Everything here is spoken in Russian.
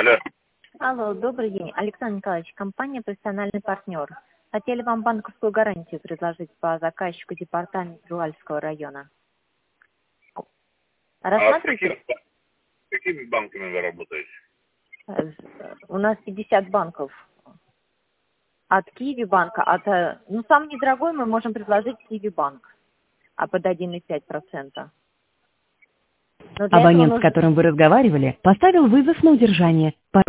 Алло. Алло, добрый день. Александр Николаевич, компания «Профессиональный партнер». Хотели вам банковскую гарантию предложить по заказчику департамента Уральского района. А с Рассматривайте. какими банками вы работаете? У нас 50 банков. От Киви банка, самый недорогой мы можем предложить Киви банк, под 1,5%. Но для этого Абонент, с нужно... которым вы разговаривали, поставил вызов на удержание.